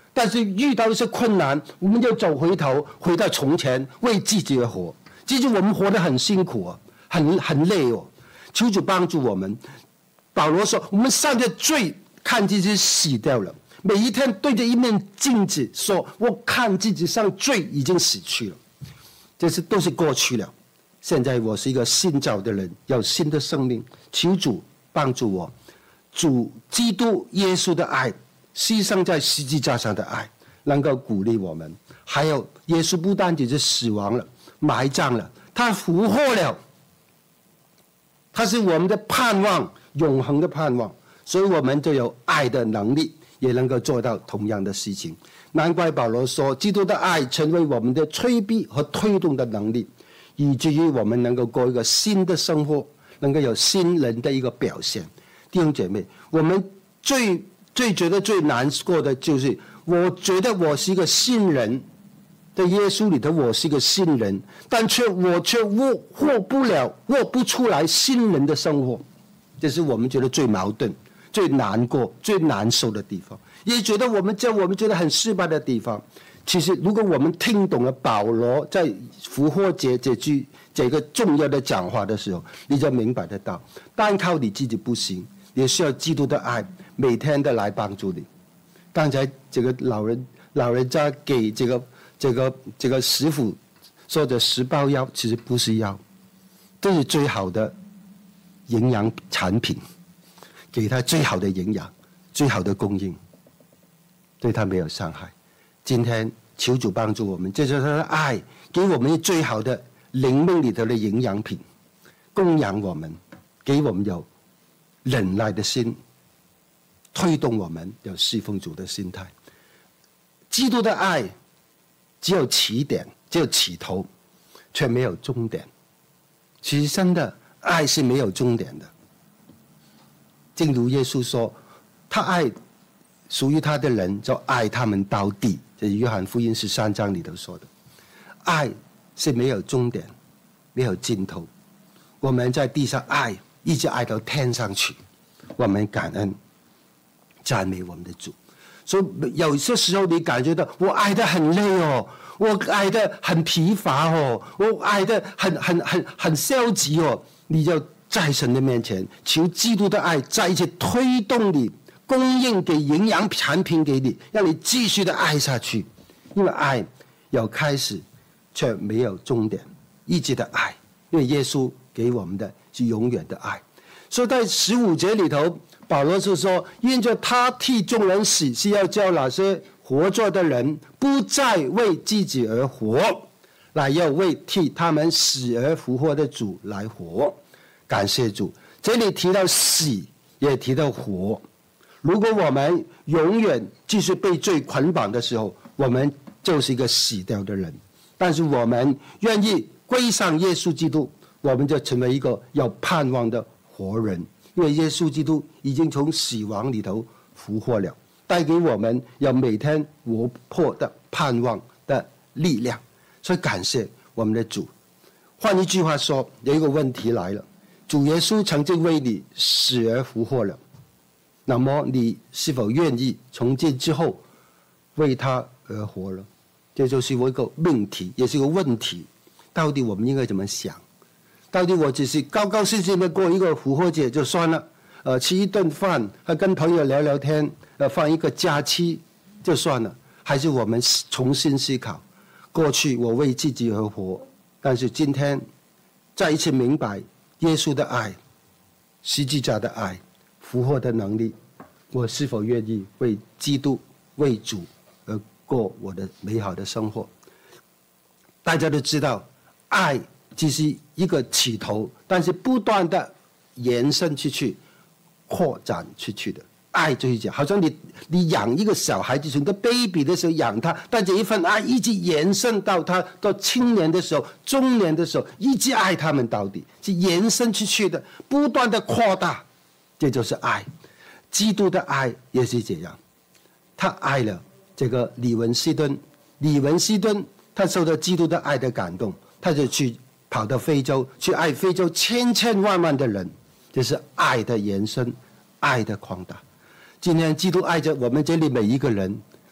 但是遇到一些困难，我们就走回头，回到从前，为自己而活。其实我们活得很辛苦啊，很很累哦。求主帮助我们。保罗说，我们上的罪看自己死掉了，每一天对着一面镜子说，我看自己上罪已经死去了，这是都是过去了。现在我是一个新造的人，有新的生命。求主帮助我，主基督耶稣的爱，牺牲在十字架上的爱，能够鼓励我们。还有耶稣不单只是死亡了，埋葬了，他复活了，他是我们的盼望，永恒的盼望。所以我们就有爱的能力，也能够做到同样的事情。难怪保罗说，基督的爱成为我们的催逼和推动的能力，以至于我们能够过一个新的生活，能够有新人的一个表现。弟兄姐妹，我们最最觉得最难过的就是，我觉得我是一个新人，在耶稣里头我是一个新人，但却我却握握不了握不出来新人的生活，这是我们觉得最矛盾、最难过、最难受的地方，也觉得我们在我们觉得很失败的地方。其实如果我们听懂了保罗在复活节这句这个重要的讲话的时候，你就明白得到，单靠你自己不行，也需要基督的爱每天的来帮助你。刚才这个老人老人家给这个这个这个师傅说的十包药，其实不是药，这是最好的营养产品，给他最好的营养，最好的供应，对他没有伤害。今天求主帮助我们，这就是他的爱，给我们最好的灵命里头的营养品，供养我们，给我们有忍耐的心，推动我们有侍奉主的心态。基督的爱只有起点，只有起头，却没有终点。其实真的爱是没有终点的。正如耶稣说，他爱属于他的人，就爱他们到底。这是约翰福音十三章里头说的，爱是没有终点，没有尽头。我们在地上爱，一直爱到天上去。我们感恩赞美我们的主。所以有些时候你感觉到我爱得很累哦，我爱得很疲乏哦，我爱得很很很很消极哦，你就在神的面前求基督的爱在一起推动你，供应给营养产品给你，让你继续的爱下去。因为爱有开始却没有终点，一直的爱，因为耶稣给我们的是永远的爱。所以在十五节里头，保罗是说，因着他替众人死，是要叫那些活着的人不再为自己而活，乃要为替他们死而复活的主来活。感谢主，这里提到死，也提到活。如果我们永远继续被罪捆绑的时候，我们就是一个死掉的人。但是我们愿意归向耶稣基督，我们就成为一个有盼望的活人。因为耶稣基督已经从死亡里头复活了，带给我们有每天活泼的盼望的力量。所以感谢我们的主。换一句话说，有一个问题来了，主耶稣曾经为你死而复活了，那么你是否愿意从今之后为他而活了？这就是一个命题，也是一个问题。到底我们应该怎么想？到底我只是高高兴兴的过一个复活节就算了，呃，吃一顿饭，和跟朋友聊聊天，呃，放一个假期就算了？还是我们重新思考，过去我为自己而活，但是今天再一次明白耶稣的爱、十字架的爱、复活的能力，我是否愿意为基督、为主而过我的美好的生活？大家都知道，爱只是一个起头，但是不断的延伸出去、扩展出去的。爱就是这样，好像你你养一个小孩子，从个 baby 的时候养他，但这一份爱一直延伸到他到青年的时候、中年的时候，一直爱他们到底，是延伸出去的，不断的扩大，这就是爱。基督的爱也是这样，他爱了这个李文西敦，李文西敦他受到基督的爱的感动，他就去跑到非洲，去爱非洲千千万万的人，这是爱的延伸，爱的扩大。今天基督爱着我们这里每一个人，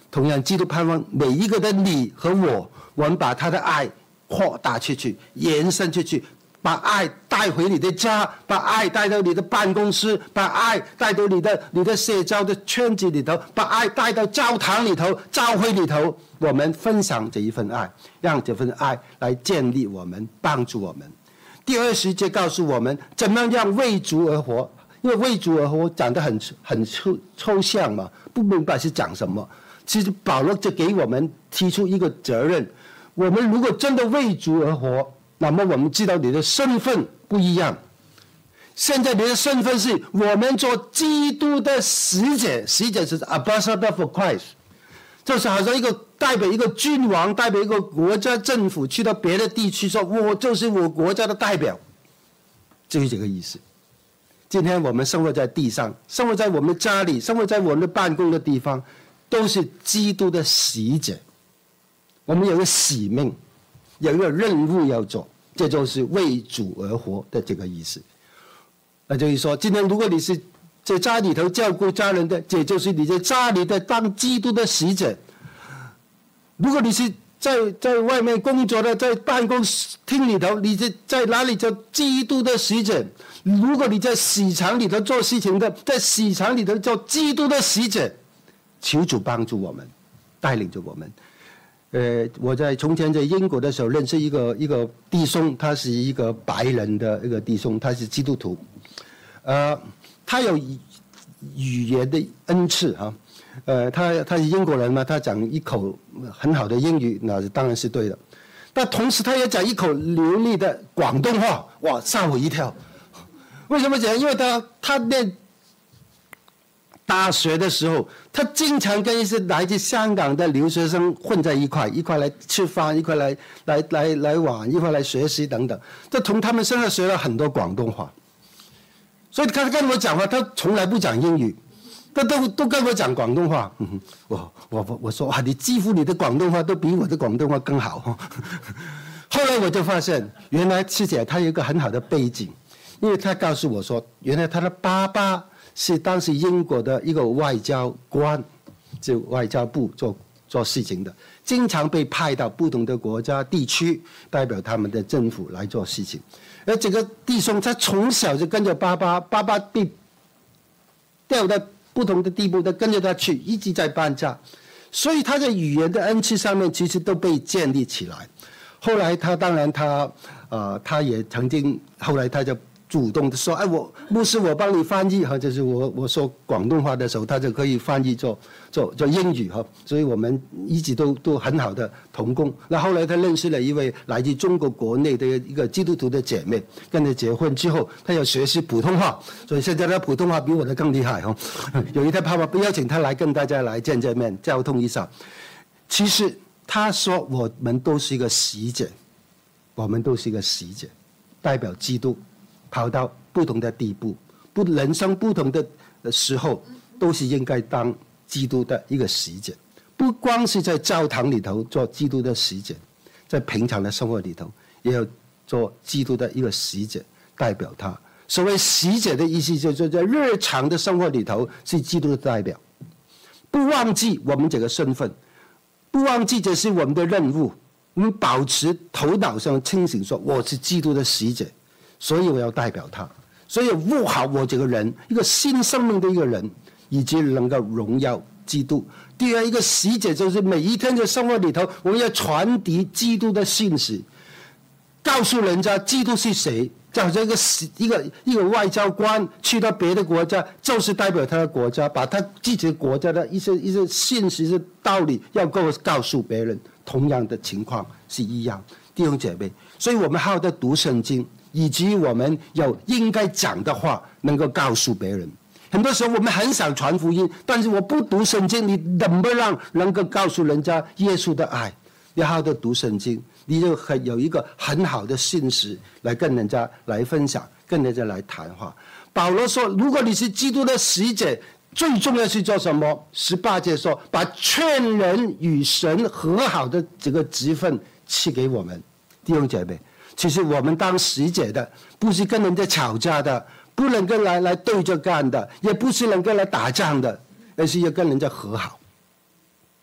同样，基督盼望每一个的你和我，我们把他的爱扩大出去，延伸出去，把爱带回你的家，把爱带到你的办公室，把爱带到你的你的社交的圈子里头，把爱带到教堂里头、教会里头。我们分享这一份爱，让这份爱来建立我们，帮助我们。第二十节告诉我们，怎么样为主而活。因为为主而活讲得很很抽抽象嘛，不明白是讲什么。其实保罗就给我们提出一个责任：我们如果真的为主而活，那么我们知道你的身份不一样。现在你的身份是我们做基督的使者，使者是 ambassador for Christ， 就是好像一个代表一个君王，代表一个国家政府去到别的地区说，我就是我国家的代表，就是这个意思。今天我们生活在地上，生活在我们家里，生活在我们的办公的地方，都是基督的使者。我们有一个使命，有一个任务要做，这就是为主而活的这个意思。那就是说，今天如果你是在家里头照顾家人的，这就是你在家里的当基督的使者。如果你是在在外面工作的，在办公厅里头，你在在哪里做基督的使者？如果你在市场里头做事情的，在市场里头做基督的使者，求主帮助我们，带领着我们。呃，我在从前在英国的时候认识一个一个弟兄，他是一个白人的一个弟兄，他是基督徒，呃，他有语言的恩赐哈。呃，他他是英国人嘛，他讲一口很好的英语，那当然是对的。但同时他也讲一口流利的广东话，哇，吓我一跳。为什么讲？因为他他念大学的时候，他经常跟一些来自香港的留学生混在一块，一块来吃饭，一块来来来来玩，一块来学习等等。他从他们身上学了很多广东话，所以他跟我讲话，他从来不讲英语。他都都跟我讲广东话，嗯、我我我说哇，你几乎你的广东话都比我的广东话更好。后来我就发现，原来师姐她有一个很好的背景，因为她告诉我说，原来她的爸爸是当时英国的一个外交官，就外交部做做事情的，经常被派到不同的国家地区，代表他们的政府来做事情。而这个弟兄他从小就跟着爸爸，爸爸被调到不同的地步，他跟着他去，一直在搬家，所以他在语言的恩赐上面其实都被建立起来。后来他当然他呃他也曾经，后来他就主动的说，哎，我牧师我帮你翻译哈，就是我我说广东话的时候，他就可以翻译做做做英语哈，所以我们一直都都很好的同工。那后来他认识了一位来自中国国内的一个基督徒的姐妹，跟他结婚之后，他要学习普通话，所以现在他普通话比我的更厉害哈。有一天爸爸邀请他来跟大家来见见面，交通一下。其实他说我们都是一个使者，我们都是一个使者，代表基督。跑到不同的地步，不人生不同的时候，都是应该当基督的一个使者。不光是在教堂里头做基督的使者，在平常的生活里头，也要做基督的一个使者，代表他。所谓使者的意思，就是在日常的生活里头是基督的代表。不忘记我们这个身份，不忘记这是我们的任务。我们保持头脑上清醒，说我是基督的使者。所以我要代表他，所以悟好我这个人，一个新生命的一个人，以及能够荣耀基督。第二一个使者就是每一天的生活里头，我们要传递基督的信息，告诉人家基督是谁。就好像一个一个一个外交官去到别的国家，就是代表他的国家，把他自己国家的一些一些信息、的道理要告告诉别人。同样的情况是一样，弟兄姐妹，所以我们好好的读圣经。以及我们有应该讲的话能够告诉别人。很多时候我们很想传福音，但是我不读圣经，你怎么让能够告诉人家耶稣的爱？你好好的读圣经，你就很有一个很好的信息来跟人家来分享，跟人家来谈话。保罗说，如果你是基督的使者，最重要是做什么？十八节说，把劝人与神和好的这个职分赐给我们。弟兄姐妹，其实我们当使者的，不是跟人家吵架的，不能跟来来对着干的，也不是能够来打仗的，而是要跟人家和好。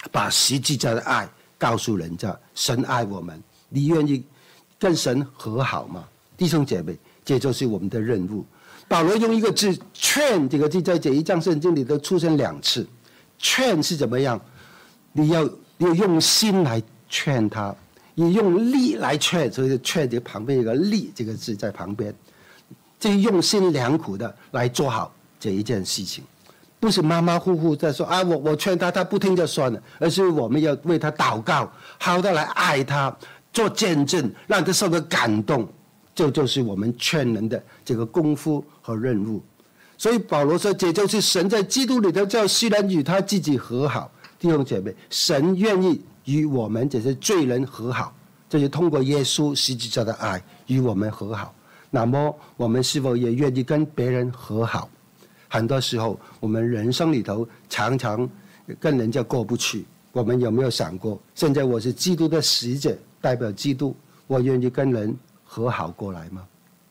把实际上的爱告诉人家，神爱我们，你愿意跟神和好吗？弟兄姐妹，这就是我们的任务。保罗用一个字“劝”这个字，在这一章圣经里头出现两次。劝是怎么样？你要你要用心来劝他，你用力来劝，所以劝这旁边有个“力”这个字在旁边，这用心良苦的来做好这一件事情，不是马马虎虎在说啊，我我劝他，他不听就算了，而是我们要为他祷告，好的来爱他，做见证，让他受到感动。这就是我们劝人的这个功夫和任务。所以保罗说，这就是神在基督里头叫世人与他自己和好。弟兄姐妹，神愿意与我们这些罪人和好，这是通过耶稣实际上的爱与我们和好。那么我们是否也愿意跟别人和好？很多时候我们人生里头常常跟人家过不去，我们有没有想过，现在我是基督的使者，代表基督，我愿意跟人和好过来吗？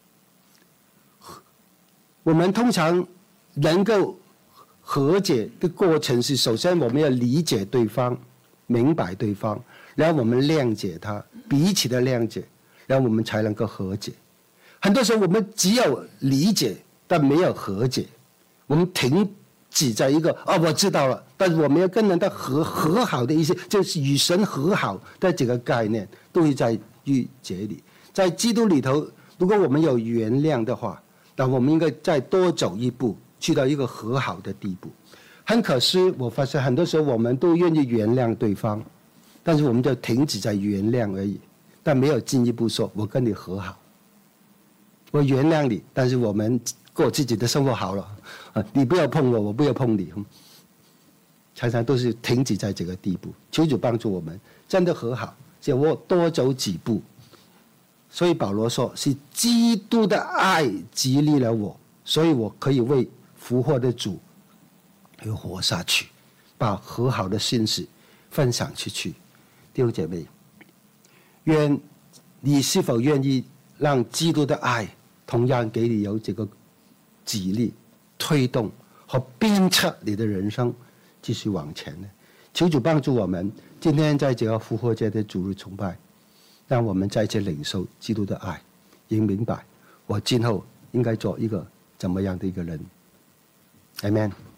我们通常能够和解的过程是，首先我们要理解对方，明白对方，然后我们谅解他，彼此的谅解，然后我们才能够和解。很多时候我们只有理解，但没有和解，我们停止在一个哦，我知道了，但是我们要跟人的和和好的意思，就是与神和好的这个概念，都是在逾节里。在基督里头，如果我们有原谅的话，那我们应该再多走一步，去到一个和好的地步。很可惜，我发现很多时候我们都愿意原谅对方，但是我们就停止在原谅而已，但没有进一步说我跟你和好，我原谅你，但是我们过自己的生活好了，啊，你不要碰我，我不要碰你，常常都是停止在这个地步。求主帮助我们真的和好，就我多走几步。所以保罗说，是基督的爱激励了我，所以我可以为复活的主而活下去，把和好的信息分享出去。弟兄姐妹，愿你是否愿意让基督的爱同样给你有这个激励、推动和鞭策你的人生继续往前呢？求主帮助我们，今天在这个复活节的主日崇拜，让我们再次领受基督的爱，也明白我今后应该做一个怎么样的一个人。 Amen。